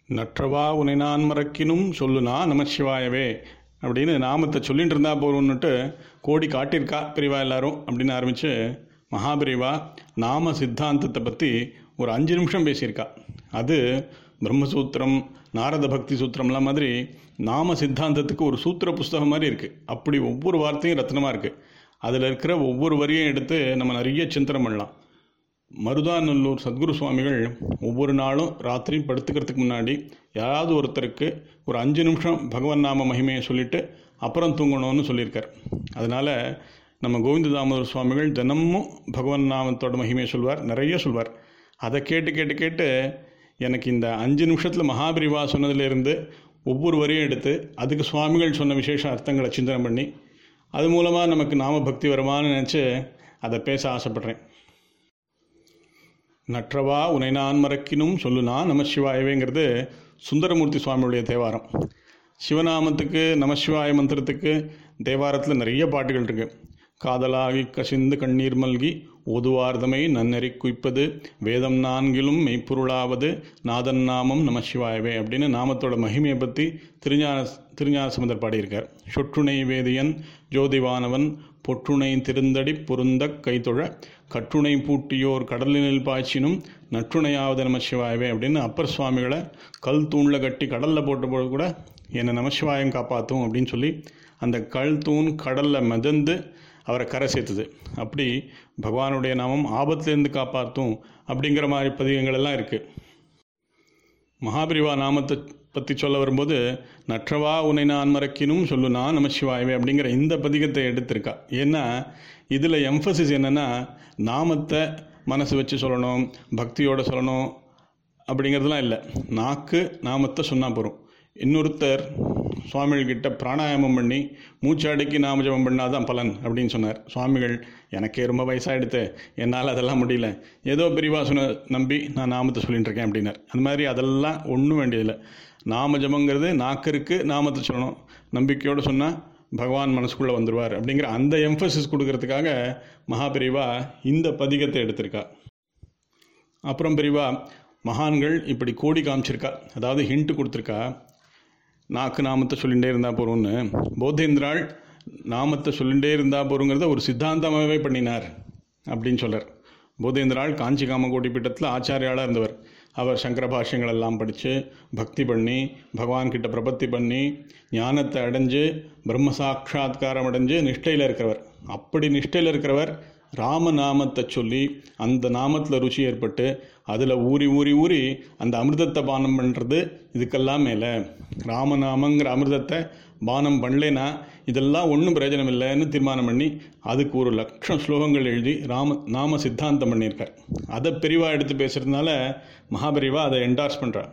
நற்றவா உனை நான் மறக்கினும் சொல்லுனா நமசிவாயவே அப்படின்னு நாமத்தை சொல்லிட்டு இருந்தா போகிறோன்னுட்டு கோடி காட்டியிருக்கா பிரிவா எல்லாரும் அப்படின்னு ஆரம்பித்து மகாபிரிவா நாம சித்தாந்தத்தை பற்றி ஒரு 5 நிமிஷம் பேசியிருக்கா. அது பிரம்மசூத்திரம், நாரத பக்தி சூத்திரம்லாம் மாதிரி நாம சித்தாந்தத்துக்கு ஒரு சூத்திர புஸ்தகம் மாதிரி இருக்குது. அப்படி ஒவ்வொரு வார்த்தையும் ரத்னமாக இருக்குது. அதில் இருக்கிற ஒவ்வொரு வரியும் எடுத்து நம்ம நிறைய சிந்தனை பண்ணலாம். மருதாநல்லூர் சத்குரு சுவாமிகள் ஒவ்வொரு நாளும் ராத்திரி படுத்துக்கிறதுக்கு முன்னாடி யாராவது ஒருத்தருக்கு ஒரு 5 நிமிஷம் பகவன் நாம மகிமையை சொல்லிவிட்டு அப்புறம் தூங்கணும்னு சொல்லியிருக்கார். அதனால் நம்ம கோவிந்த தாமோதர் சுவாமிகள் தினமும் பகவன் நாமத்தோட மகிமையை சொல்வார், நிறைய சொல்வார். அதை கேட்டு கேட்டு கேட்டு எனக்கு இந்த 5 நிமிஷத்தில் மகாபிரிவா சொன்னதிலேருந்து ஒவ்வொரு வரியும் எடுத்து அதுக்கு சுவாமிகள் சொன்ன விசேஷ அர்த்தங்களை சிந்தனை பண்ணி அது மூலமாக நமக்கு நாம பக்தி வருமானு நினச்சி அதை பேச ஆசைப்பட்றேன். நற்றவா உனை நான் மறக்கினும் சொல்லுனா நமசிவாயவேங்கிறது சுந்தரமூர்த்தி சுவாமியுடைய தேவாரம். சிவநாமத்துக்கு நமசிவாய மந்திரத்துக்கு தேவாரத்தில் நிறைய பாட்டுகள் இருக்குது. காதலாகி கசிந்து கண்ணீர் மல்கி ஓதுவார்தமை நன்னெறி குய்ப்பது வேதம் 4லும் மெய்ப்பொருளாவது நாதன் நாமம் நமசிவாயவே அப்படின்னு நாமத்தோட மகிமையை பற்றி திருஞான சம்பந்தர் பாடியிருக்கார். சொற்றுணை வேதியன் ஜோதிவானவன் பொற்றுணை திருந்தடி பொருந்த கைத்தொழ கற்றுணை பூட்டியோர் கடலினில் பாய்ச்சினும் நற்றுணையாவது நமசிவாயவே அப்படின்னு அப்பர் சுவாமிகளை கல் தூணில் கட்டி கடலில் போட்டபோது கூட என்னை நமசிவாயம் காப்பாற்றும் அப்படின்னு சொல்லி அந்த கல் தூண் கடலில் மிதந்து அவரை கரை சேர்த்துது. அப்படி பகவானுடைய நாமம் ஆபத்துலேருந்து காப்பாற்றும் அப்படிங்கிற மாதிரி பதிகங்கள் எல்லாம் இருக்குது. மகாபிரிவா நாமத்தை பற்றி சொல்ல வரும்போது நற்றவா உனை நான் மறக்கினும் சொல்லுனா நமசிவாயவே அப்படிங்கிற இந்த பதிகத்தை எடுத்திருக்கா. ஏன்னா இதில் எம்ஃபசிஸ் என்னென்னா நாமத்தை மனசு வச்சு சொல்லணும், பக்தியோடு சொல்லணும் அப்படிங்கிறதுலாம் இல்லை. நாக்கு நாமத்தை சொன்னால் போகிறோம். இன்னொருத்தர் சுவாமிகள்கிட்ட பிராணாயாமம் பண்ணி மூச்சாடிக்கு நாம ஜபம் பண்ணாதான் பலன் அப்படின்னு சொன்னார். சுவாமிகள் எனக்கே ரொம்ப வயசாகிடுத்து, என்னால் அதெல்லாம் முடியல, ஏதோ பெரியவா சொன்ன நம்பி நான் நாமத்தை சொல்லிட்டு இருக்கேன் அப்படின்னார். அந்த மாதிரி அதெல்லாம் ஒன்றும் வேண்டியதில்லை. நாம ஜபங்கிறது நாக்கருக்கு நாமத்தை சொல்லணும், நம்பிக்கையோடு சொன்னால் பகவான் மனசுக்குள்ளே வந்துடுவார் அப்படிங்கிற அந்த எம்ஃபசிஸ் கொடுக்கறதுக்காக மகாபெரிவா இந்த பதிகத்தை எடுத்திருக்கா. அப்புறம் பெரியவா மகான்கள் இப்படி கோடி காமிச்சிருக்கா, அதாவது ஹிண்ட்டு கொடுத்துருக்கா. நாக்கு நாமத்தை சொல்லிகிட்டே இருந்தால் போகிறோன்னு போதேந்திராள் நாமத்தை சொல்லிகிட்டே இருந்தால் போகிறோங்கிறத ஒரு சித்தாந்தமாகவே பண்ணினார் அப்படின்னு சொல்கிறார். போதேந்திராள் காஞ்சி காமகோடி பீட்டத்தில் ஆச்சாரியாளாக இருந்தவர். அவர் சங்கர பாஷ்யங்கள் எல்லாம் படித்து பக்தி பண்ணி பகவான்கிட்ட பிரபத்தி பண்ணி ஞானத்தை அடைஞ்சு பிரம்ம சாட்சாத்காரம் அடைஞ்சு நிஷ்டையில் இருக்கிறவர். அப்படி நிஷ்டையில் இருக்கிறவர் ராமநாமத்தை சொல்லி அந்த நாமத்தில் ருச்சி ஏற்பட்டு அதில் ஊறி ஊறி ஊறி அந்த அமிர்தத்தை பானம் பண்ணுறது இதுக்கெல்லாம் மேலே ராமநாமங்கிற அமிர்தத்தை பானம் பண்ணலேன்னா இதெல்லாம் ஒன்றும் பிரயோஜனம் இல்லைன்னு தீர்மானம் பண்ணி அதுக்கு 1,00,000 ஸ்லோகங்கள் எழுதி நாம சித்தாந்தம் பண்ணியிருக்கார். அதை பெரிவா எடுத்து பேசுகிறதுனால மகாபெரிவா அதை என்டார்ஸ் பண்ணுறார்.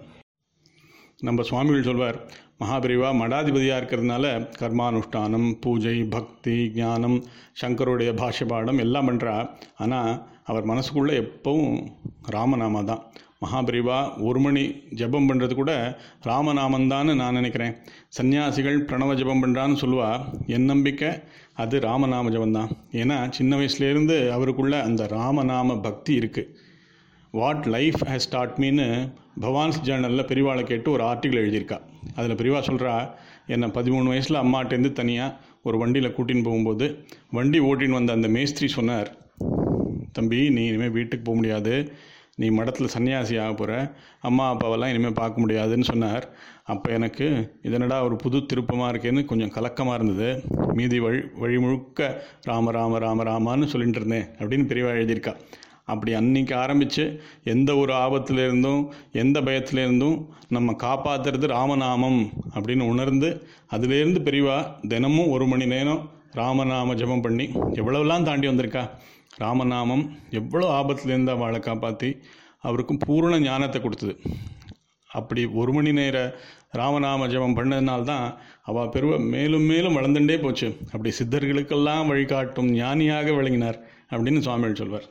நம்ம சுவாமிகள் சொல்வார், மகாபெரிவா மடாதிபதியாக இருக்கிறதுனால கர்மானுஷ்டானம், பூஜை, பக்தி, ஞானம், சங்கருடைய பாஷ்ய பாடம் எல்லாம் பண்ணுறா. ஆனால் அவர் மனசுக்குள்ளே எப்பவும் ராமநாமா தான். மகாபெரிவா 1 மணி ஜபம் பண்ணுறது கூட ராமநாமந்தான்னு நான் நினைக்கிறேன். சன்னியாசிகள் பிரணவ ஜபம் பண்ணுறான்னு சொல்லுவா. என் நம்பிக்கை அது ராமநாம ஜபந்தான். ஏன்னா சின்ன வயசுலேருந்து அவருக்குள்ள அந்த ராமநாம பக்தி இருக்குது. வாட் லைஃப் ஹேஸ் டாட் மீன்னு பவான்ஸ் ஜேர்னலில் பெரிவாளை கேட்டு ஒரு ஆர்டிக்கிள் எழுதியிருக்கா. அதில் பெரிவா சொல்கிறா, என்னை 13 வயசில் அம்மாட்டேருந்து தனியாக ஒரு வண்டியில் கூட்டின்னு போகும்போது வண்டி ஓட்டின்னு வந்த அந்த மேஸ்திரி சொன்னார், தம்பி நீ இனிமேல் வீட்டுக்கு போக முடியாது, நீ மடத்தில் சன்னியாசி ஆக போகிற, அம்மா அப்பாவெல்லாம் இனிமேல் பார்க்க முடியாதுன்னு சொன்னார். அப்போ எனக்கு இதனடா ஒரு புது திருப்பமாக இருக்கேன்னு கொஞ்சம் கலக்கமாக இருந்தது. மீதி வழி முழுக்க ராம ராம ராம ராமான்னு சொல்லிட்டு இருந்தேன் அப்படின்னு பெரியவா எழுதியிருக்கா. அப்படி அன்றைக்கி ஆரம்பித்து எந்த ஒரு ஆபத்துலேருந்தும் எந்த பயத்துலேருந்தும் நம்ம காப்பாற்றுறது ராமநாமம் அப்படின்னு உணர்ந்து அதுலேருந்து பெரியவா தினமும் 1 மணி நேரம் ராமநாம ஜபம் பண்ணி எவ்வளோலாம் தாண்டி வந்திருக்கா. ராமநாமம் எவ்வளோ ஆபத்துலேருந்து அவளை காப்பாற்றி அவருக்கும் பூர்ண ஞானத்தை கொடுத்தது. அப்படி 1 மணி நேர ராமநாம ஜபம் பண்ணதுனால்தான் அவள் பெருவ மேலும் மேலும் வளர்ந்துட்டே போச்சு. அப்படி சித்தர்களுக்கெல்லாம் வழிகாட்டும் ஞானியாக விளங்கினார் அப்படின்னு சுவாமிகள் சொல்வார்.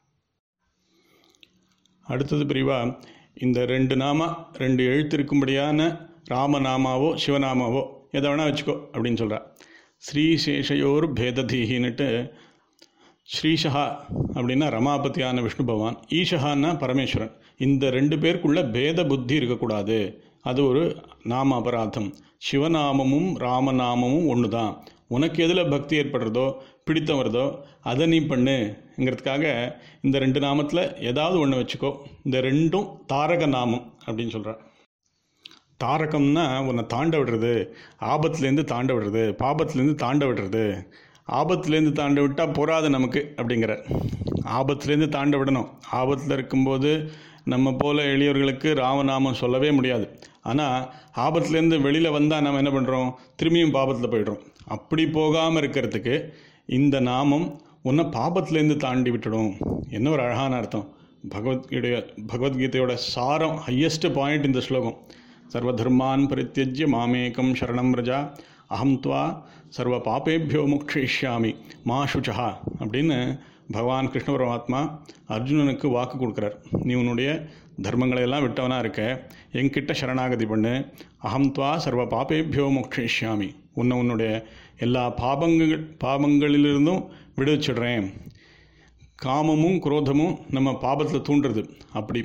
அடுத்தது பெரியவா இந்த 2 எழுத்து இருக்கும்படியான ராமநாமாவோ சிவநாமாவோ எதை வேணால் வச்சுக்கோ அப்படின்னு சொல்கிறார். ஸ்ரீசேஷயோர் பேததீகின்னுட்டு ஸ்ரீஷா அப்படின்னா ரமாபதியான விஷ்ணு பகவான், ஈஷகான்னா பரமேஸ்வரன். இந்த 2 பேருக்குள்ள பேத புத்தி இருக்கக்கூடாது அது ஒரு நாம அபராதம். சிவநாமமும் ராமநாமமும் ஒன்று தான். உனக்கு எதில் பக்தி ஏற்படுறதோ பிடித்தம் வருதோ அதை நீ பண்ணுங்கிறதுக்காக இந்த 2 நாமத்தில் ஏதாவது ஒன்று வச்சுக்கோ. இந்த 2ம் தாரக நாமம் அப்படின்னு சொல்கிறார். தாரகம்னா உன்னை தாண்ட விடுறது, ஆபத்துலேருந்து தாண்ட விடுறது, பாபத்துலேருந்து தாண்ட விடுறது. ஆபத்துலேருந்து தாண்ட விட்டால் போராது நமக்கு அப்படிங்கிறார். ஆபத்துலேருந்து தாண்ட விடணும். ஆபத்தில் இருக்கும்போது நம்ம போல எளியவர்களுக்கு ராமநாமம் சொல்லவே முடியாது. ஆனால் ஆபத்துலேருந்து வெளியில் வந்தால் நம்ம என்ன பண்ணுறோம்? திரும்பியும் பாபத்தில் போய்டுறோம். அப்படி போகாமல் இருக்கிறதுக்கு இந்த நாமம் உன்னை பாபத்துலேருந்து தாண்டி விட்டுடும். என்ன ஒரு அழகான அர்த்தம்! பகவத்கீதையோட சாரம், ஹையஸ்ட் பாயிண்ட் இந்த ஸ்லோகம். சர்வதர்மான் பரித்யஜ்ய மாமேகம் சரணம் ரஜா அகம் துவா சர்வ பாபேபியோ மோக்ஷயிஷ்யாமி மா சுச்சா அப்படின்னு பகவான் கிருஷ்ண பரமாத்மா அர்ஜுனனுக்கு வாக்கு கொடுக்குறார். நீ உன்னுடைய தர்மங்களையெல்லாம் விட்டவனாக இருக்க, என்கிட்ட சரணாகதி பண்ணு. அகம் துவா சர்வ பாபேபியோ மோக்ஷயிஷ்யாமி, உன்னுடைய எல்லா பாபங்களிலிருந்தும் விடுவிச்சிடுறேன். காமமும் குரோதமும் நம்ம பாபத்தில் தூண்டுறது. அப்படி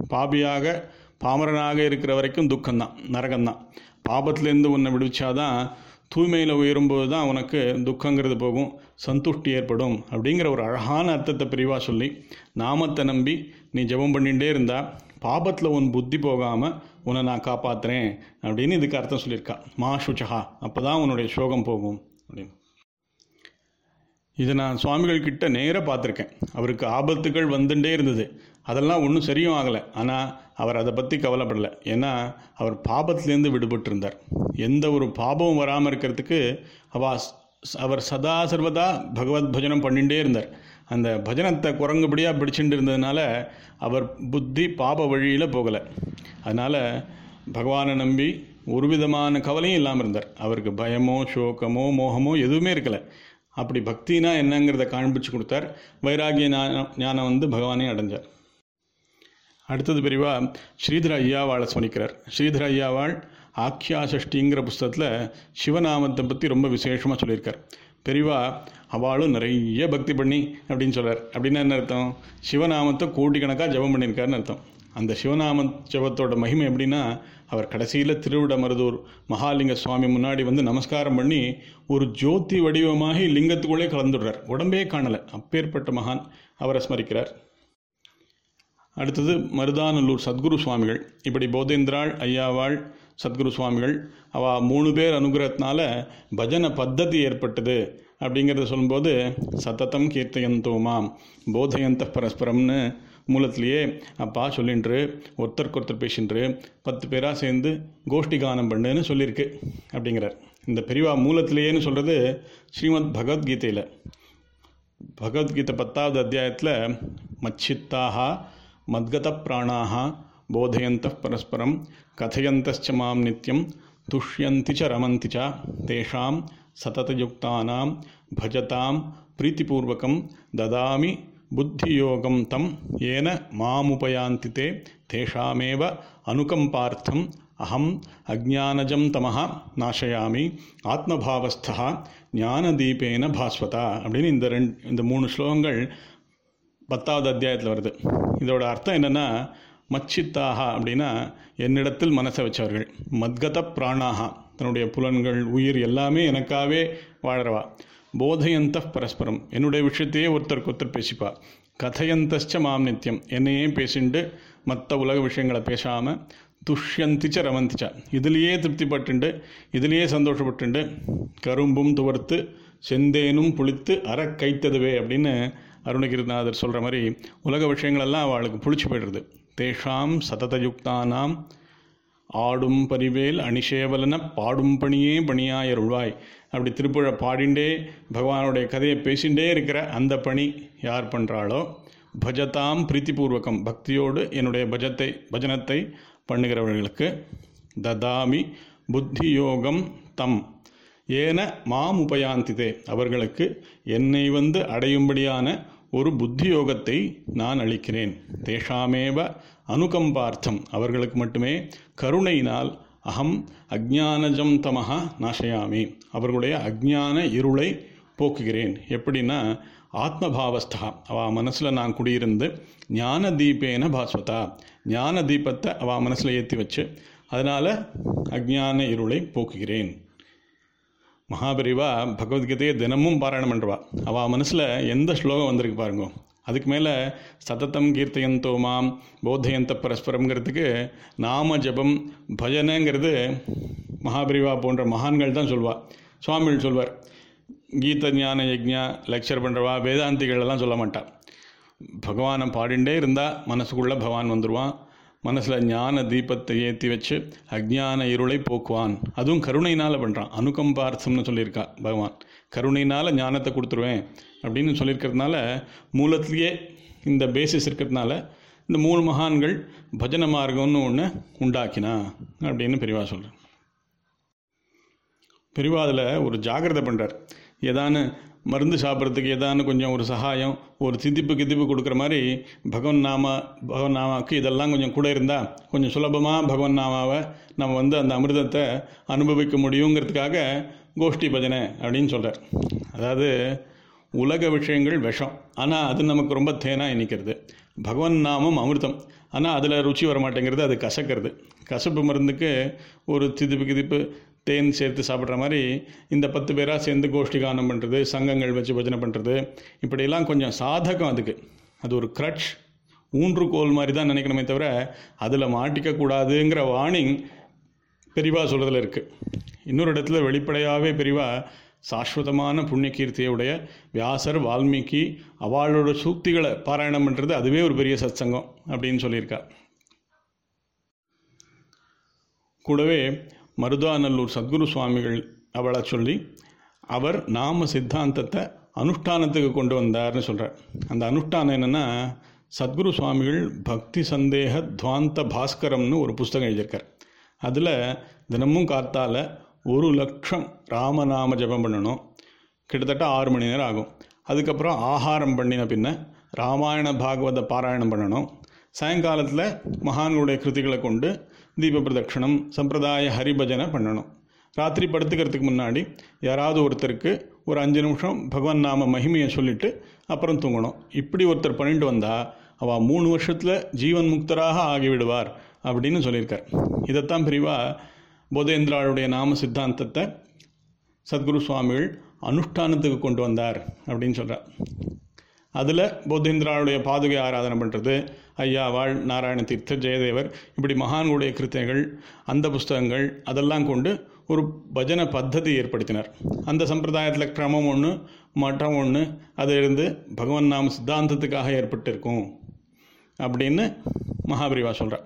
பாமரனாக இருக்கிற வரைக்கும் துக்கம்தான், நரகம்தான். பாபத்திலேருந்து உன்னை விடுவிச்சாதான் தூய்மையில் உயரும்போது தான் உனக்கு துக்கங்கிறது போகும், சந்துஷ்டி ஏற்படும் அப்படிங்கிற ஒரு அழகான அர்த்தத்தை பிரிவாக சொல்லி, நாமத்தை நம்பி நீ ஜெபம் பண்ணிகிட்டே இருந்தால் பாபத்தில் உன் புத்தி போகாமல் உன்னை நான் காப்பாற்றுறேன் அப்படின்னு இதுக்கு அர்த்தம் சொல்லியிருக்கா. மா சுச்சா, அப்போ தான் உன்னுடைய சோகம் போகும் அப்படின்னு. இதை நான் சுவாமிகள் கிட்ட நேராக பார்த்துருக்கேன். அவருக்கு ஆபத்துகள் வந்துட்டே இருந்தது, அதெல்லாம் ஒன்றும் சரியும் ஆகலை. ஆனால் அவர் அதை பற்றி கவலைப்படலை. ஏன்னா அவர் பாபத்திலேருந்து விடுபட்டிருந்தார். எந்த ஒரு பாபமும் வராமல் இருக்கிறதுக்கு அவர் சதா சர்வதா பகவத் பஜனம் பண்ணிகிட்டே இருந்தார். அந்த பஜனத்தை குரங்குபடியாக பிடிச்சிட்டு இருந்ததுனால அவர் புத்தி பாப வழியில் போகலை. அதனால் பகவானை நம்பி ஒரு விதமான கவலையும் இல்லாமல் இருந்தார். அவருக்கு பயமோ சோகமோ மோகமோ எதுவுமே இருக்கலை. அப்படி பக்தினா என்னங்கிறத காண்பிச்சு கொடுத்தார். வைராகிய ஞானம் பகவானே அடைஞ்சார். அடுத்தது பெரியவா ஸ்ரீதர ஐயாவாளை சொன்னிக்கிறார். ஸ்ரீதர ஐயாவாள் ஆக்கியா சஷ்டிங்கிற புஸ்தகத்தில் சிவநாமத்தை பற்றி ரொம்ப விசேஷமாக சொல்லியிருக்கார். பெரியவா அவளும் நிறைய பக்தி பண்ணி அப்படின்னு சொல்கிறார். அப்படின்னா என்ன அர்த்தம்? சிவநாமத்தை கோடிக்கணக்காக ஜபம் பண்ணியிருக்காருன்னு அர்த்தம். அந்த சிவநாம ஜபத்தோட மகிமை எப்படின்னா, அவர் கடைசியில் திருவிடமருதூர் மகாலிங்க சுவாமி முன்னாடி நமஸ்காரம் பண்ணி ஒரு ஜோதி வடிவமாகி லிங்கத்துக்குள்ளே கலந்துடுறார். உடம்பே காணலை. அப்பேற்பட்ட மகான், அவரை ஸ்மரிக்கிறார். அடுத்தது மருதானல்லூர் சத்குரு சுவாமிகள். இப்படி போதேந்திராள், ஐயாவாள், சத்குரு சுவாமிகள் அவள் 3 பேர் அனுகிரகத்தினால பஜனை பத்ததி ஏற்பட்டது அப்படிங்கிறத சொல்லும்போது, சத்தத்தம் கீர்த்தயந்தோமாம் போதயந்த பரஸ்பரம்னு மூலத்திலேயே அப்பா சொல்லின்று ஒருத்தருக்கு பேசின்று 10 பேராக சேர்ந்து கோஷ்டி கானம் பண்ணுன்னு சொல்லியிருக்கு அப்படிங்கிறார். இந்த பெரியவா மூலத்திலேயேன்னு சொல்கிறது ஸ்ரீமத் பகவத்கீதையில். பகவத்கீதை 10வது அத்தியாயத்தில் மச்சித்தாக மத்கத பிராணாக போதயந்த பரஸ்பரம் கதையந்தச்ச மாம் நித்யம் துஷ்யந்தி ச ரமந்தி ச தேஷாம் சததயுக்தானாம் பஜதாம் பிரீத்திபூர்வகம் ததாமி புத்தியோகம் தம் ஏன மாமுபயாந்தி தே தேஷாமேவ அனுகம்பார்த்தம் அஹம் அஜ்ஞானஜம் தமஹ நாசயாமி ஆத்மபாவஸ்தா ஞானதீபேன பாஸ்வதா அப்படின்னு இந்த 3 ஸ்லோகங்கள் 10வது அத்தியாயத்தில் வருது. இதோட அர்த்தம் என்னென்னா, மச்சித்தாக அப்படின்னா என்னிடத்தில் மனசை வச்சவர்கள், மத்கத பிராணாக தன்னுடைய புலன்கள் உயிர் எல்லாமே எனக்காகவே வாழறவா, போதயந்த பரஸ்பரம் என்னுடைய விஷயத்தையே ஒருத்தருக்கு பேசிப்பா, கதையந்தச்ச மாம் நித்தியம் என்னையே பேசிண்டு மற்ற உலக விஷயங்களை பேசாமல், துஷ்யந்திச்ச ரமந்திச்சா இதுலேயே திருப்திப்பட்டுண்டு இதுலேயே சந்தோஷப்பட்டுண்டு, கரும்பும் துவர்த்து செந்தேனும் புளித்து அற கைத்ததுவே அப்படின்னு அருணகிரிநாதர் சொல்கிற மாதிரி உலக விஷயங்களெல்லாம் அவளுக்கு புளிச்சு போய்டுறது. தேஷாம் சததயுக்தானாம் ஆடும் பரிவேல் அணிஷேவலன பாடும் பணியே பணியாயருள்வாய் அப்படி திருப்புழை பாடிண்டே பகவானுடைய கதையை பேசிகிட்டே இருக்கிற அந்த பணி யார் பண்ணுறாளோ, பஜதாம் பிரீத்திபூர்வகம் பக்தியோடு என்னுடைய பஜனத்தை பண்ணுகிறவர்களுக்கு, ததாமி புத்தி யோகம் தம் ஏன மாம் உபயாந்திதே அவர்களுக்கு என்னை அடையும்படியான ஒரு புத்தி யோகத்தை நான் அளிக்கிறேன். தேஷாமேவ அனுகம்பார்த்தம் அவர்களுக்கு மட்டுமே கருணையினால் அகம் அஜ்ஞானஜம் தமஹா நாசயாமி அவர்களுடைய அஜ்ஞான இருளை போக்குகிறேன். எப்படின்னா, ஆத்மபாவஸ்தா அவள் மனசில் நான் குடியிருந்து ஞான தீபேன பாஸ்வதா ஞான தீபத்தை அவள் மனசில் ஏற்றி வச்சு அதனால் அஜ்ஞான இருளை போக்குகிறேன். மகாபெரிவா பகவத்கீதையை தினமும் பாராயணம் பண்ணுறவா. அவள் மனசில் எந்த ஸ்லோகம் வந்திருக்கு பாருங்க. அதுக்கு மேலே சததம் கீர்த்தயந்தோ மாம் போத்தயந்த பரஸ்பரம்ங்கிறதுக்கு நாம ஜபம் பஜனைங்கிறது மகாபெரிவா போன்ற மகான்கள் தான் சொல்வாள். சுவாமிகள் சொல்வார், கீத ஞான யஜ்ஞா லெக்சர் பண்ணுறவா வேதாந்திகள் எல்லாம் சொல்ல மாட்டாள். பகவானை பாடிண்டே இருந்தால் மனசுக்குள்ளே பகவான் வந்துடுவான். மனசில் ஞான தீபத்தை ஏற்றி வச்சு அஜ்ஞான இருளை போக்குவான். அதுவும் கருணையினால் பண்ணுறான். அனுகம்பார்த்தம்னு சொல்லியிருக்கா பகவான். கருணையினால் ஞானத்தை கொடுத்துருவேன் அப்படின்னு சொல்லியிருக்கிறதுனால, மூலத்திலேயே இந்த பேசிஸ் இருக்கிறதுனால இந்த 3 மகான்கள் பஜன மார்க்கம்னு ஒன்று உண்டாக்கினா அப்படின்னு பெரியவா சொல்கிறார். பெரியவா அதில் ஒரு ஜாகிரதை பண்ணுறார். ஏதானு மருந்து சாப்பிட்றதுக்கு ஏதானு கொஞ்சம் ஒரு சகாயம், ஒரு திதிப்பு கொடுக்குற மாதிரி பகவன் நாமாவுக்கு இதெல்லாம் கொஞ்சம் கூட இருந்தால் கொஞ்சம் சுலபமாக பகவன் நாமாவை நம்ம அந்த அமிர்தத்தை அனுபவிக்க முடியுங்கிறதுக்காக கோஷ்டி பஜனை அப்படின்னு சொல்கிறார். அதாவது உலக விஷயங்கள் விஷம், ஆனால் அது நமக்கு ரொம்ப தேனாக இனிக்கிறது. பகவன் நாமம் அமிர்தம், ஆனால் அதில் ருச்சி வர மாட்டேங்கிறது, அது கசக்கிறது. கசப்பு மருந்துக்கு ஒரு திதிப்பு தேன் சேர்த்து சாப்பிட்ற மாதிரி இந்த 10 பேராக சேர்ந்து கோஷ்டி கானம் பண்ணுறது, சங்கங்கள் வச்சு பஜனை பண்ணுறது, இப்படியெல்லாம் கொஞ்சம் சாதகம். அதுக்கு அது ஒரு க்ரட்ச், ஊன்றுகோல் மாதிரி தான் நினைக்கணுமே தவிர அதில் மாட்டிக்கக்கூடாதுங்கிற வார்னிங் பெரியவா சொல்கிறதுல இருக்குது. இன்னொரு இடத்துல வெளிப்படையாகவே பெரியவா சாஸ்வதமான புண்ணிய கீர்த்தியுடைய வியாசர், வால்மீகி அவளோட சூக்திகளை பாராயணம் பண்ணுறது அதுவே ஒரு பெரிய சத்சங்கம் அப்படின்னு சொல்லியிருக்கா. கூடவே மருதாநல்லூர் சத்குரு சுவாமிகள் அவளை சொல்லி அவர் நாம சித்தாந்தத்தை அனுஷ்டானத்துக்கு கொண்டு வந்தார்னு சொல்கிறார். அந்த அனுஷ்டானம் என்னென்னா, சத்குரு சுவாமிகள் பக்தி சந்தேக துவாந்த பாஸ்கரம்னு ஒரு புஸ்தகம் எழுதியிருக்கார். அதில் தினமும் காத்தால் 1,00,000 ராமநாம ஜபம் பண்ணணும். கிட்டத்தட்ட 6 மணி நேரம் ஆகும். அதுக்கப்புறம் ஆகாரம் பண்ணின பின்ன ராமாயண பாகவத பாராயணம் பண்ணணும். சாயங்காலத்தில் மகான்களுடைய கிருதிகளை கொண்டு தீப பிரதட்சணம், சம்பிரதாய ஹரிபஜனை பண்ணணும். ராத்திரி படுத்துக்கிறதுக்கு முன்னாடி யாராவது ஒருத்தருக்கு ஒரு 5 நிமிஷம் பகவான் நாம மகிமையை சொல்லிவிட்டு அப்புறம் தூங்கணும். இப்படி ஒருத்தர் பண்ணிட்டு வந்தால் அவள் 3 வருஷத்தில் ஜீவன் முக்தராக ஆகிவிடுவார் அப்படின்னு சொல்லியிருக்கார். இதைத்தான் பெரியவா போதேந்திராளுடைய நாம சித்தாந்தத்தை சத்குரு சுவாமிகள் அனுஷ்டானத்துக்கு கொண்டு வந்தார் அப்படின்னு சொல்கிறார். அதில் போதேந்திராளுடைய பாதுகை ஆராதனை பண்ணுறது, ஐயாவாள், நாராயண தீர்த்தர், ஜெயதேவர், இப்படி மகான்களுடைய கிருத்தைகள், அந்த புஸ்தகங்கள் அதெல்லாம் கொண்டு ஒரு பஜனை பத்ததி ஏற்படுத்தினார். அந்த சம்பிரதாயத்தில் கிரமம் ஒன்று, மட்டம் ஒன்று, அதிலிருந்து பகவன் நாம சித்தாந்தத்துக்காக ஏற்பட்டிருக்கும் அப்படின்னு மகாபெரிவா சொல்கிறார்.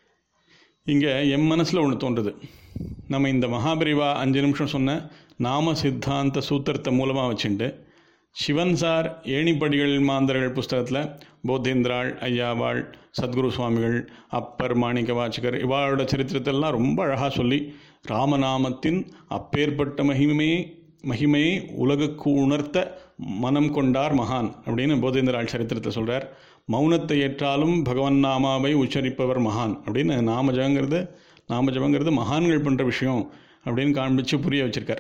இங்கே என் மனசில் ஒன்று தோன்றுது. நம்ம இந்த மகாபெரிவா 5 நிமிஷம் சொன்ன நாம சித்தாந்த சூத்திரத்தை மூலமாக வச்சுட்டு சிவன் சார் ஏணிப்படிகள் மாந்தர்கள் புஸ்தகத்தில் போதேந்திராள், ஐயாவாள், சத்குரு சுவாமிகள், அப்பர், மாணிக்க வாச்சகர் இவாளோட சரித்திரத்தெல்லாம் ரொம்ப அழகாக சொல்லி ராமநாமத்தின் அப்பேற்பட்ட மகிமையை உலகுக்கு உணர்த்த மனம் கொண்டார் மகான் அப்படின்னு போதேந்திராள் சரித்திரத்தை சொல்கிறார். மௌனத்தை ஏற்றாலும் பகவன் நாமாவை உச்சரிப்பவர் மகான் அப்படின்னு நாமஜபங்கிறது மகான்கள் பண்ணுற விஷயம் அப்படின்னு காண்பித்து புரிய வச்சுருக்கார்.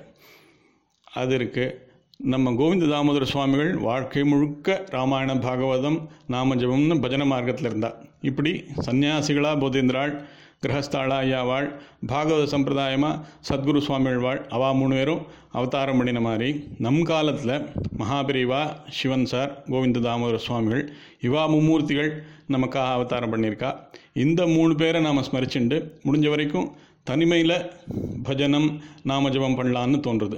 அது இருக்குது. நம்ம கோவிந்த தாமோதர சுவாமிகள் வாழ்க்கை முழுக்க ராமாயண பாகவதம் நாமஜபம்னு பஜனை மார்க்கத்தில் இருந்தால், இப்படி சன்னியாசிகளாக போதேந்திராள், கிரகஸ்தாளா ஐயாவாள், பாகவத சம்பிரதாயமாக சத்குரு சுவாமிகள் வாழ், அவா 3 பேரும் அவதாரம் பண்ணின மாதிரி நம் காலத்தில் மகாபெரிவா, சிவன் சார், கோவிந்த தாமோதர சுவாமிகள் இவா மும்மூர்த்திகள் நமக்காக அவதாரம் பண்ணியிருக்கா. இந்த 3 பேரை நாம் ஸ்மரிச்சுண்டு முடிஞ்ச வரைக்கும் தனிமையில் பஜனம் நாமஜபம் பண்ணலான்னு தோன்றுது.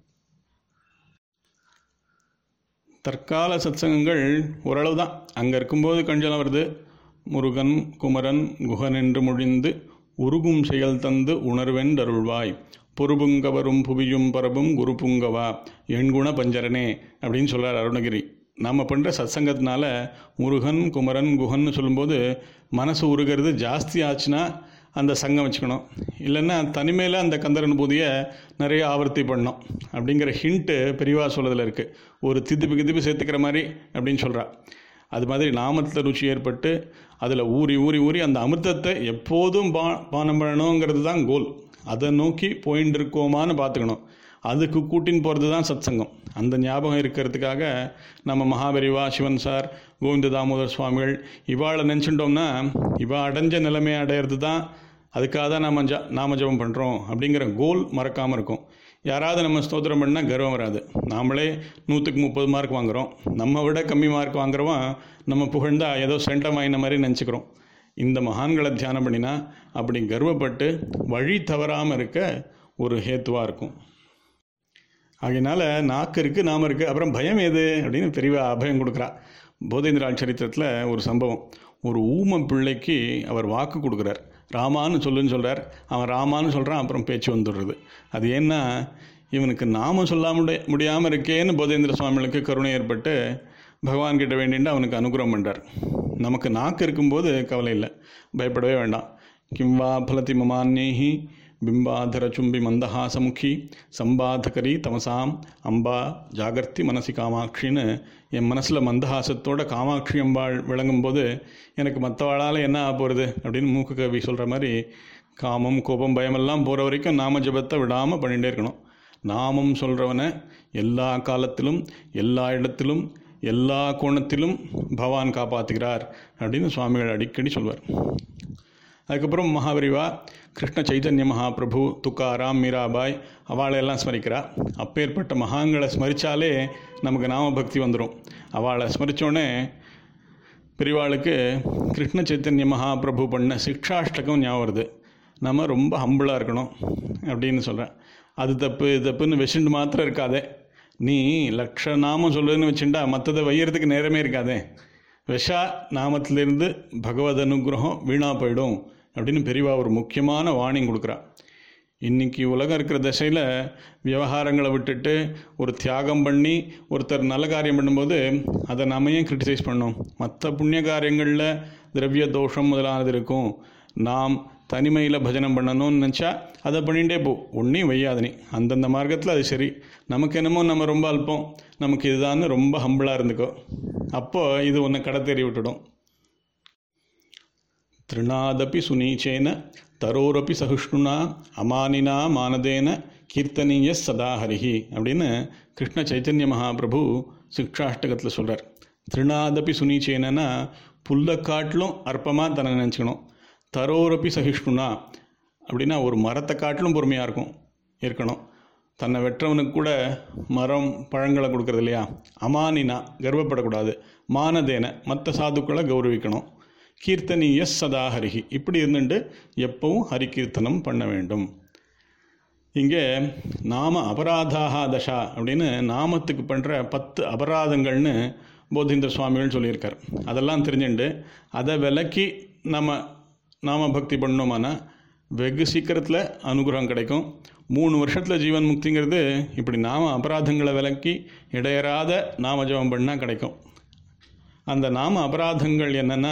தற்கால சத்சங்கங்கள் ஓரளவு தான். அங்கே இருக்கும்போது கஞ்சலம் வருது. முருகன் குமரன் குகன் என்று மொழிந்து உருகும் செயல் தந்து உணர்வென்றருள்வாய் பொறுபுங்கவரும் புவியும் பரபும் குரு புங்கவா எண்குண பஞ்சரனே அப்படின்னு சொல்கிறார் அருணகிரி. நம்ம பண்ணுற சத்சங்கத்தினால முருகன் குமரன் குகன்னு சொல்லும்போது மனசு உருகிறது ஜாஸ்தி ஆச்சுன்னா அந்த சங்கம் வச்சுக்கணும். இல்லைன்னா தனிமையில் அந்த கந்தர் அனுபூதியை நிறைய ஆவர்த்தி பண்ணணும் அப்படிங்கிற ஹிண்ட்டு பெரியவா சொல்கிறதுல இருக்குது. ஒரு திதிப்பு சேர்த்துக்கிற மாதிரி அப்படின்னு சொல்கிறா. அது மாதிரி நாமத்தில் ருச்சி ஏற்பட்டு அதில் ஊறி அந்த அமிர்தத்தை எப்போதும் பானம் பண்ணணுங்கிறது தான் கோல். அதை நோக்கி போயின்னு இருக்கோமான்னு பார்த்துக்கணும். அதுக்கு கூட்டின்னு போகிறது தான் சத்சங்கம். அந்த ஞாபகம் இருக்கிறதுக்காக நம்ம மகாபெரிவா, சிவன் சார், கோவிந்த தாமோதர சுவாமிகள் இவாளை நினச்சிட்டோம்னா இவா அடைஞ்ச நிலைமையை அடையிறது தான் அதுக்காக தான் நம்ம நாமஜபம் பண்ணுறோம் அப்படிங்கிற கோல் மறக்காமல் இருக்கும். யாராவது நம்ம ஸ்தோத்திரம் பண்ணால் கர்வம் வராது. நாமளே 100க்கு 30 மார்க் வாங்குகிறோம், நம்ம விட கம்மி மார்க் வாங்குறவன் நம்ம புகழ்ந்தா ஏதோ சென்டமாயின மாதிரி நினச்சிக்கிறோம். இந்த மகான்களை தியானம் பண்ணினா அப்படி கர்வப்பட்டு வழி தவறாமல் இருக்க ஒரு ஹேத்துவாக இருக்கும். ஆகையினால நாக்கு இருக்குது, நாம இருக்குது, அப்புறம் பயம் ஏது அப்படின்னு பெரிய அபயம் கொடுக்குறா. போதேந்திரால் சரித்திரத்தில் ஒரு சம்பவம். ஒரு ஊம பிள்ளைக்கு அவர் வாக்கு கொடுக்குறார், ராமான்னு சொல்லுன்னு சொல்கிறார். அவன் ராமான்னு சொல்கிறான், அப்புறம் பேச்சு வந்துடுறது. அது ஏன்னா இவனுக்கு நாம சொல்ல முடியாமல் இருக்கேன்னு போதேந்திர சுவாமிகளுக்கு கருணை ஏற்பட்டு பகவான்கிட்ட வேண்டிட்டு அவனுக்கு அனுகிரகம் பண்ணுறார். நமக்கு நாக்கு இருக்கும்போது கவலை இல்லை, பயப்படவே வேண்டாம். கிம்வா பலதி மமான்யேஹி பிம்பாதர சும்பி மந்தஹாசமுகி சம்பாதகரி தமசாம் அம்பா ஜாகர்த்தி மனசி காமாட்சின்னு என் மனசில் மந்தஹாசத்தோட காமாட்சி அம்பாள் விளங்கும்போது எனக்கு மற்றவாளால் என்ன ஆக போகிறது அப்படின்னு மூக்கு கவி சொல்கிற மாதிரி காமம் கோபம் பயமெல்லாம் போகிற வரைக்கும் நாம ஜபத்தை விடாமல் பண்ணிகிட்டே இருக்கணும். நாமம் சொல்கிறவனை எல்லா காலத்திலும் எல்லா இடத்திலும் எல்லா கோணத்திலும் பகவான் காப்பாற்றுகிறார் அப்படின்னு சுவாமிகள் அடிக்கடி சொல்வார். அதுக்கப்புறம் மகாவிரிவா கிருஷ்ண சைதன்ய மகாபிரபு, துக்காராம், மீராபாய் அவளையெல்லாம் ஸ்மரிக்கிறா. அப்பேற்பட்ட மகான்களை ஸ்மரித்தாலே நமக்கு நாம பக்தி வந்துடும். அவளை ஸ்மரித்தோடனே பெரியவாளுக்கு கிருஷ்ண சைத்தன்ய மகாபிரபு பண்ண சிக்ஷாஷ்டகம் ஞாபகம் வருது. நம்ம ரொம்ப ஹம்பிளாக இருக்கணும் அப்படின்னு சொல்கிறேன். அது தப்பு இது தப்புன்னு வச்சுட்டு மாத்திரம் இருக்காதே. நீ லட்ச நாமம் சொல்லுன்னு வச்சுட்டா மற்றதை வையறதுக்கு நேரமே இருக்காதே. விஷா நாமத்திலிருந்து பகவத் அனுகிரகம் வீணாக போயிடும் அப்படின்னு பெரியவா ஒரு முக்கியமான வார்னிங் கொடுக்குறா. இன்றைக்கி உலகம் இருக்கிற திசையில் விவகாரங்களை விட்டுட்டு ஒரு தியாகம் பண்ணி ஒருத்தர் நல்ல காரியம் பண்ணும்போது அதை நாம ஏன் கிரிட்டிசைஸ் பண்ணோம்? மற்ற புண்ணிய காரியங்களில் திரவிய தோஷம் முதலானது இருக்கும். நாம் தனிமையில் பஜனம் பண்ணணும்னு நினச்சா அதை பண்ணிகிட்டே போ, ஒன்றையும் வையாதனி. அந்தந்த மார்க்கத்தில் அது சரி. நமக்கு என்னமோ நம்ம ரொம்ப அல்பம், நமக்கு இதுதான் ரொம்ப ஹம்பிளாக இருந்துக்கோ. அப்போது இது ஒன்று கடை தேறி விட்டுடும். திருநாதப்பி சுனீச்சேன தரோரப்பி சகிஷ்ணுனா அமானினா மானதேன கீர்த்தனீய சதா ஹரிஹி அப்படின்னு கிருஷ்ண சைத்தன்ய மகாபிரபு சிக்ஷாஷ்டகத்தில் சொல்கிறார். திருநாதப்பி சுனீச்சேனா புல்லை காட்டிலும் அற்பமாக தன்னை நினச்சிக்கணும். தரோரப்பி சகிஷ்ணுனா அப்படின்னா ஒரு மரத்தை காட்டிலும் பொறுமையாக இருக்கணும். தன்னை வெற்றவனுக்கு கூட மரம் பழங்களை கொடுக்கறது இல்லையா? அமானினா கர்வப்படக்கூடாது. மானதேன மற்ற சாதுக்களை கௌரவிக்கணும். கீர்த்தனீய சதா ஹரிஹி இப்படி இருந்துட்டு எப்பவும் ஹரிகீர்த்தனம் பண்ண வேண்டும். இங்கே நாம அபராதாக தசா அப்படின்னு நாமத்துக்கு பண்ணுற 10 அபராதங்கள்னு போதேந்திர சுவாமிகள் சொல்லியிருக்கார். அதெல்லாம் தெரிஞ்சுண்டு அதை விலக்கி நாம பக்தி பண்ணோமானா வெகு சீக்கிரத்தில் அனுகிரகம் கிடைக்கும். 3 வருஷத்தில் ஜீவன் முக்திங்கிறது இப்படி நாம அபராதங்களை விலக்கி இடையறாத நாம ஜபம் பண்ணால் கிடைக்கும். அந்த நாம அபராதங்கள் என்னென்னா,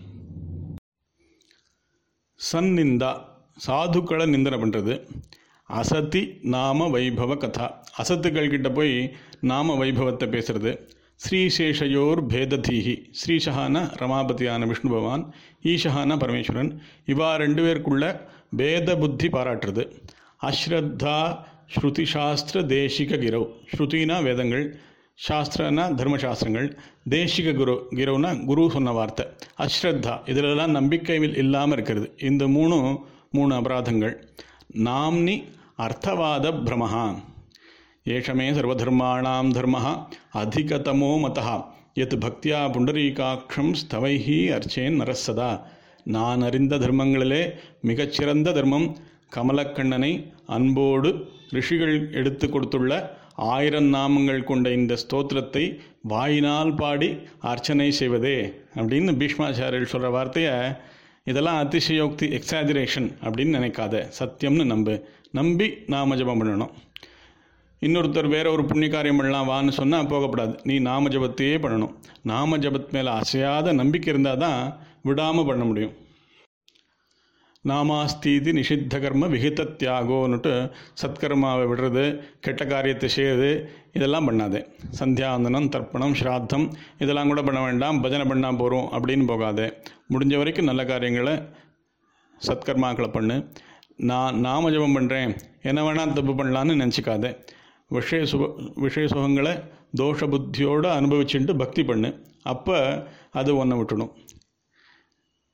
சந்நிந்தா சாதுக்களை நிந்தனை பண்ணுறது, அசதி நாம வைபவ கதா அசத்துக்கள் கிட்ட போய் நாம வைபவத்தை பேசுறது, ஸ்ரீசேஷயோர் பேததீஹி ஸ்ரீஷஹான ரமாபதியான விஷ்ணு பகவான், ஈஷஹான பரமேஸ்வரன், இவா 2 பேருக்குள்ள பேத புத்தி பாராட்டுறது, அஸ்ரத்தா ஸ்ருதி சாஸ்திர தேசிக கிரவ் ஸ்ருதினா வேதங்கள், சாஸ்திரனா தர்மசாஸ்திரங்கள், தேசிக கிரவுனா குரு சொன்ன வார்த்தை, அஸ்ரத்தா இதிலெல்லாம் நம்பிக்கை இல்லாமல் இருக்கிறது. இந்த 3 அபராதங்கள். நாம்னி அர்த்தவாத பிரமஹா ஏஷமே சர்வதர்மாணாம் தர்மஹ அதிகதமோ மதஹ யத் பக்தியா புண்டரீகாட்சம் ஸ்தவைஹி அர்ச்சேன் நரசதா. நான் அறிந்த தர்மங்களிலே மிகச்சிறந்த தர்மம் கமலக்கண்ணனை அன்போடு ரிஷிகள் எடுத்து கொடுத்துள்ள 1000 நாமங்கள் கொண்ட இந்த ஸ்தோத்திரத்தை வாயினால் பாடி அர்ச்சனை செய்வதே அப்படின்னு பீஷ்மாச்சாரியர் சொல்கிற வார்த்தையை, இதெல்லாம் அதிசயோக்தி எக்ஸாஜரேஷன் அப்படின்னு நினைக்காத, சத்தியம்னு நம்பி நாம ஜபம் பண்ணணும். இன்னொருத்தர் வேற ஒரு புண்ணிய காரியம் பண்ணலாம் வான்னு சொன்னால் போகப்படாது. நீ நாம ஜபத்தையே பண்ணணும். நாம ஜபத்து மேலே அசையாத நம்பிக்கை இருந்தால் தான் விடாமல் பண்ண முடியும். நாமாஸ்தீதி நிஷித்த கர்ம விகித தியாகோன்னுட்டு சத்கர்மாவை விடுறது, கெட்ட காரியத்தை செய்கிறது, இதெல்லாம் பண்ணாதே. சந்தியாவந்தனம், தர்ப்பணம், ஸ்ராத்தம் இதெல்லாம் கூட பண்ண வேண்டாம், பஜனை பண்ணால் போகிறோம் அப்படின்னு போகாதே. முடிஞ்ச வரைக்கும் நல்ல காரியங்களை சத்கர்மாக்களை பண்ணு. நான் நாம ஜபம் பண்ணுறேன் என்ன வேணால் தப்பு பண்ணலான்னு நினச்சிக்காதே. விஷய சுகங்களை தோஷ புத்தியோடு அனுபவிச்சுட்டு பக்தி பண்ணு. அப்போ அது ஒன்றை விட்டுடும்.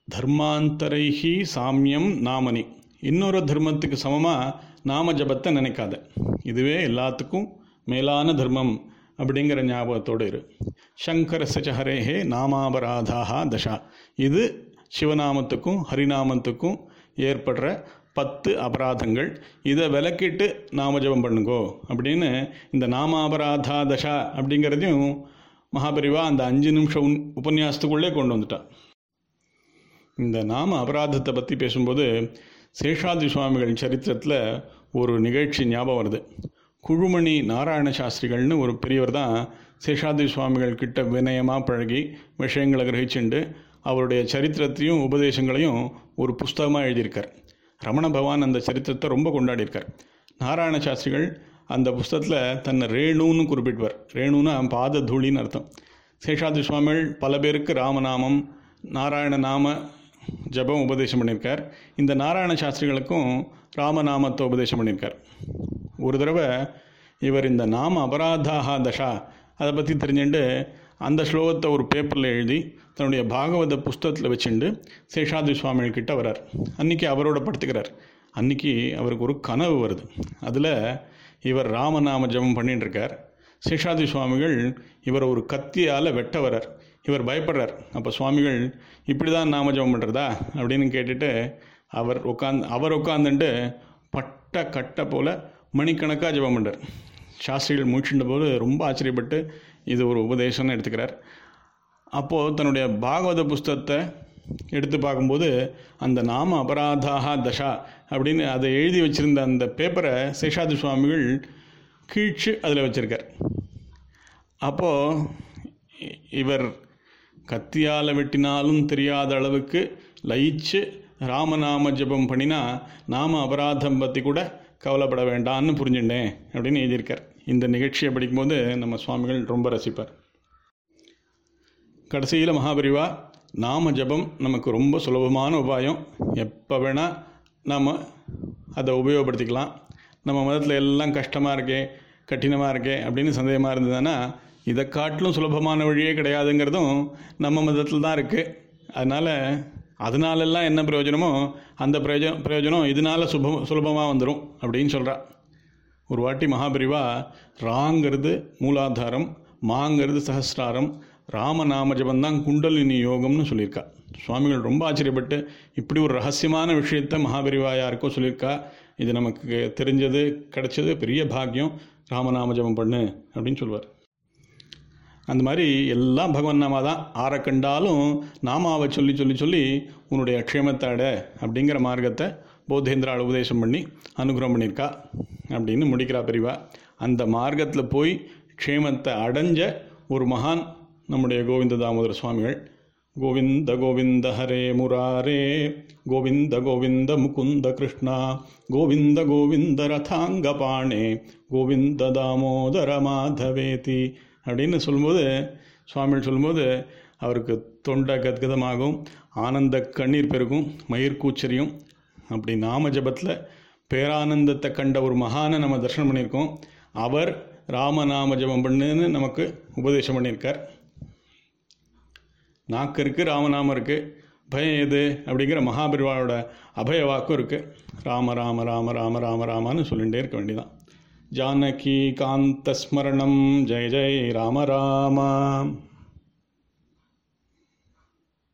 தர்மாந்தரைஹி சாமியம் நாமனி, இன்னொரு தர்மத்துக்கு சமமாக நாம ஜபத்தை நினைக்காத, இதுவே எல்லாத்துக்கும் மேலான தர்மம் அப்படிங்கிற ஞாபகத்தோடு இரு. சங்கரஸ்ய ஹரேஹே நாமாபராதாக தசா, இது சிவநாமத்துக்கும் ஹரிநாமத்துக்கும் ஏற்படுற 10 அபராதங்கள், இதை விலக்கிட்டு நாமஜபம் பண்ணுங்கோ அப்படின்னு இந்த நாமாபராதா தசா அப்படிங்கிறதையும் மகாபரிவா அந்த 5 நிமிஷம் உபன்யாசத்துக்குள்ளே கொண்டு வந்துட்டான். இந்த நாம அபராதத்தை பற்றி பேசும்போது சேஷாத்ரி சுவாமிகள் சரித்திரத்தில் ஒரு நிகழ்ச்சி ஞாபகம் வருது. குழுமணி நாராயண சாஸ்திரிகள்னு ஒரு பெரியவர் தான் சேஷாத்ரி சுவாமிகள் கிட்ட வினயமாக பழகி விஷயங்களை கிரகிச்சுண்டு அவருடைய சரித்திரத்தையும் உபதேசங்களையும் ஒரு புஸ்தகமாக எழுதியிருக்கார். ரமண பகவான் அந்த சரித்திரத்தை ரொம்ப கொண்டாடியிருக்கார். நாராயண சாஸ்திரிகள் அந்த புஸ்தகத்தில் தன்னை ரேணுன்னு குறிப்பிடுவார். ரேணுன்னா பாத தூளின்னு அர்த்தம். சேஷாத்ரி சுவாமிகள் பல பேருக்கு ராமநாமம் நாராயண நாம ஜபம் உபதேசம் பண்ணியிருக்கார். இந்த நாராயண சாஸ்திரிகளுக்கும் ராமநாமத்தை உபதேசம் பண்ணியிருக்கார். ஒரு தடவை இவர் இந்த நாம அபராதாக தசா அதை பற்றி தெரிஞ்சுட்டு அந்த ஸ்லோகத்தை ஒரு பேப்பரில் எழுதி தன்னுடைய பாகவத புஸ்தகத்தில் வச்சுண்டு சேஷாத்ரி சுவாமிகள் கிட்ட வரார். அன்றைக்கி அவரோட படுத்துக்கிறார். அன்றைக்கி அவருக்கு ஒரு கனவு வருது. அதில் இவர் ராமநாம ஜபம் பண்ணிட்டு இருக்கார். சேஷாத்ரி சுவாமிகள் இவர் ஒரு கத்தியால் வெட்ட வரார். இவர் பயப்படுறார். அப்போ சுவாமிகள் இப்படி தான் நாம ஜபம் பண்ணுறதா அப்படின்னு கேட்டுட்டு அவர் உட்காந்துட்டு பட்ட கட்டை போல் மணிக்கணக்காக ஜபம் பண்ணுறார். சாஸ்திரிகள் மூச்சுண்ட போது ரொம்ப ஆச்சரியப்பட்டு இது ஒரு உபதேசம்னு எடுத்துக்கிறார். அப்போது தன்னுடைய பாகவத புஸ்தகத்தை எடுத்து பார்க்கும்போது அந்த நாம அபராதாக தசா அப்படின்னு அதை எழுதி வச்சுருந்த அந்த பேப்பரை சேஷாத்ரி சுவாமிகள் கீழ்ச்சி அதில் வச்சுருக்கார். அப்போது இவர் கத்தியால் வெட்டினாலும் தெரியாத அளவுக்கு லயிச்சு ராமநாம ஜபம் பண்ணினா நாம அபராதம் பற்றி கூட கவலைப்பட வேண்டான்னு புரிஞ்சுட்டேன் அப்படின்னு எழுதியிருக்கார். இந்த நிகழ்ச்சியை படிக்கும்போது நம்ம சுவாமிகள் ரொம்ப ரசிப்பார். கடைசியில் மகாபரிவா நாம ஜபம் நமக்கு ரொம்ப சுலபமான உபாயம், எப்போ வேணால் நாம் அதை உபயோகப்படுத்திக்கலாம். நம்ம மதத்தில் எல்லாம் கஷ்டமாக இருக்கே கடினமாக இருக்கே அப்படின்னு சந்தேகமாக இருந்ததுன்னா இதை காட்டிலும் சுலபமான வழியே கிடையாதுங்கிறதும் நம்ம மதத்தில் தான் இருக்குது. அதனாலெல்லாம் என்ன பிரயோஜனமோ அந்த பிரயோஜனம் இதனால் சுலபமாக வந்துடும் அப்படின்னு சொல்கிறா. ஒரு வாட்டி மகாபரிவா ராங்கிறது மூலாதாரம், மாங்கிறது சஹஸ்ராரம், ராமநாம ஜபந்தான் குண்டலினி யோகம்னு சொல்லியிருக்கா. சுவாமிகள் ரொம்ப ஆச்சரியப்பட்டு இப்படி ஒரு ரகசியமான விஷயத்தை மகாபரிவா யாருக்கோ சொல்லியிருக்கா, இது நமக்கு தெரிஞ்சது கிடைச்சது பெரிய பாக்கியம், ராமநாம ஜபம் பண்ணு அப்படின்னு சொல்லுவார். அந்த மாதிரி எல்லாம் பகவன் நாமா தான். ஆற கண்டாலும் நாமாவை சொல்லி சொல்லி சொல்லி உன்னுடைய க்ஷேமத்தை அட அப்படிங்கிற மார்க்கத்தை போதேந்திரால் உபதேசம் பண்ணி அனுகிரகம் பண்ணியிருக்கா அப்படின்னு முடிக்கிறா பெரியவா. அந்த மார்க்கத்தில் போய் க்ஷேமத்தை அடைஞ்ச ஒரு மகான் நம்முடைய கோவிந்த தாமோதர சுவாமிகள். கோவிந்த கோவிந்த ஹரே முராரே, கோவிந்த கோவிந்த முகுந்த கிருஷ்ணா, கோவிந்த கோவிந்த ரதாங்கபாணே, கோவிந்த தாமோதர மாதவேதி அப்படின்னு சொல்லும்போது சுவாமிகள் சொல்லும்போது அவருக்கு தொண்டை கத்கதமாகும், ஆனந்த கண்ணீர் பெருகும், மயிர்கூச்சரியும். அப்படி நாம ஜபத்தில் பேரானந்தத்தை கண்ட ஒரு மகானை நம்ம தரிசனம் பண்ணியிருக்கோம். அவர் ராமநாம ஜபம் பண்ணுன்னு நமக்கு உபதேசம் பண்ணியிருக்கார். நாக்கு இருக்குது, ராமநாமம் இருக்குது, பயம் எது அப்படிங்கிற மகாபரிவாளோட அபய வாக்கும் இருக்குது. ராம ராம ராம ராம ராம ராமான்னு சொல்லிகிட்டே இருக்க வேண்டியதான். ஜானகி காந்த ஸ்மரணம், ஜெய ஜெய ராம ராம.